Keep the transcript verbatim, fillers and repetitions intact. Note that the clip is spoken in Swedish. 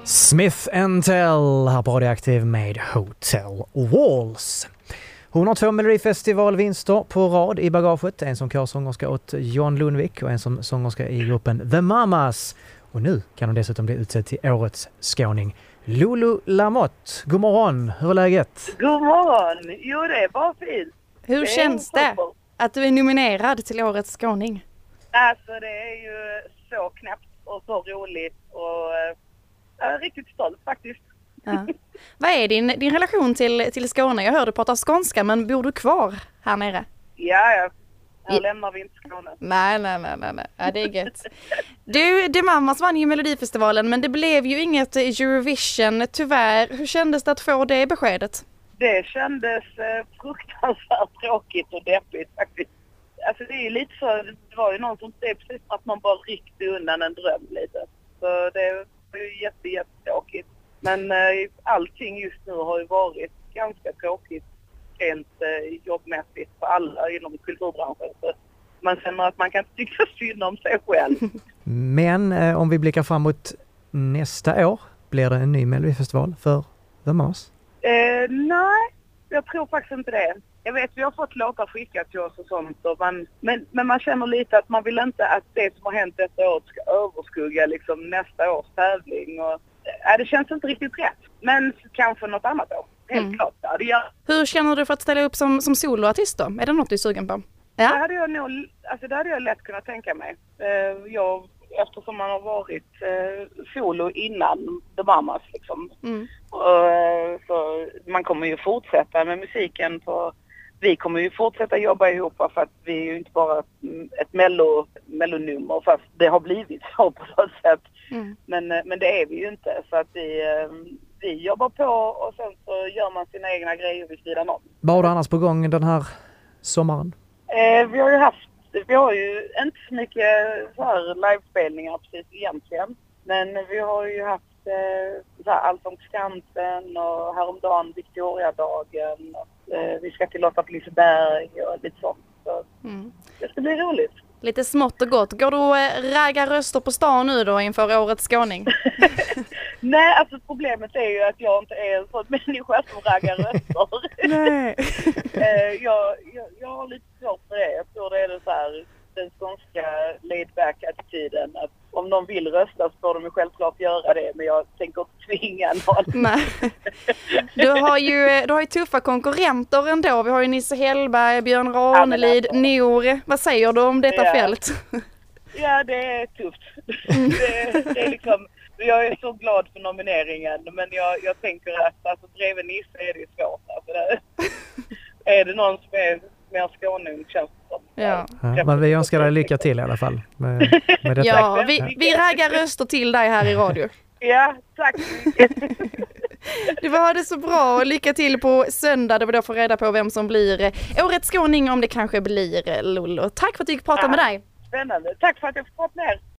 Smith and Tell här på Radioaktiv med Hotel Walls. Hon har två Melodifestivalvinster på rad i bagaget. En som körsångerska åt John Lundvik och en som sångerska i gruppen The Mamas. Och nu kan hon dessutom bli utsedd till årets skåning. Lulu Lamotte, god morgon. Hur är läget? God morgon. Jo, det är bara fint. Hur det känns det att du är nominerad till årets skåning? Alltså, det är ju så knäppt och så roligt och jag är riktigt stolt faktiskt. Ja. Vad är din, din relation till, till Skåne? Jag hör du prata skånska, men bor du kvar här nere? Ja, ja. Här I... lämnar vi inte Skåne. Nej, nej, nej, nej, nej. Ja, det är gött. Du, The Mamas vann ju Melodifestivalen, men det blev ju inget Eurovision, tyvärr. Hur kändes det att få det beskedet? Det kändes eh, fruktansvärt tråkigt och deppigt faktiskt. Alltså det är ju lite så, det var ju någon som det är precis att man bara ryckte undan en dröm lite. Så det var ju jätte, jättetråkigt. Men eh, allting just nu har ju varit ganska tråkigt rent eh, jobbmässigt för alla inom kulturbranschen. Så man känner att man kan tycka synd om sig själv. Men eh, om vi blickar framåt nästa år, blir det en ny Melodifestival för The Mamas? Eh, nej, jag tror faktiskt inte det. Jag vet, vi har fått låtar skickat till oss och sånt. Och man, men, men man känner lite att man vill inte att det som har hänt detta år ska överskugga liksom, nästa års tävling. Och, äh, det känns inte riktigt rätt. Men kanske något annat år. Helt Mm. klart. Ja, det gör. Hur känner du för att ställa upp som, som soloartist då? Är det något du är sugen på? Ja. Det hade jag nog, alltså det hade jag lätt kunnat tänka mig. Eh, jag, eftersom man har varit eh, solo innan The Mamas liksom. Mm. Och, eh, så man kommer ju fortsätta med musiken på... Vi kommer ju fortsätta jobba ihop för att vi är ju inte bara ett mello, mellonummer fast det har blivit så på något sätt. Mm. Men, men det är vi ju inte så att vi, vi jobbar på och sen så gör man sina egna grejer vid sidan om. Vad har du annars på gång den här sommaren? Eh, vi har ju haft, vi har ju inte så mycket så här livespelningar precis egentligen. Men vi har ju haft eh, så här Allsång på Skansen och häromdagen Victoriadagen. Och, eh, vi ska till Lotta på Liseberg och lite sånt. Så Mm. det ska bli roligt. Lite smått och gott. Går du och ragga röster på stan nu då inför årets skåning? Nej, alltså problemet är ju att jag inte är en sån människa som raggar röster. Nej. eh, jag, jag, jag har lite svårt för det. Jag tror det är det så här, den skånska laid-back-attityden. Att om någon vill rösta så får de ju självklart göra det. Men jag tänker inte tvinga någon. Nej. Du har ju, du har ju tuffa konkurrenter ändå. Vi har ju Nisse Hellberg, Björn Ranelid, Ja, Nour. Vad säger du om detta Ja. fält? Ja, det är tufft. det, det är liksom, jag är så glad för nomineringen. Men jag, jag tänker att alltså, bredvid Nisse är det ju svårt. Alltså, det, är det någon som är mer skåning känns det som. Ja. Ja, men vi önskar dig lycka till i alla fall med, med detta. Ja, vi, vi raggar röster till dig här i radio. Ja, tack. Du får ha det så bra och lycka till på söndag då vi då får reda på vem som blir årets skåning, om det kanske blir Lollo. Tack för att du fick prata Ja. med dig. Spännande. Tack för att jag fick prata med er.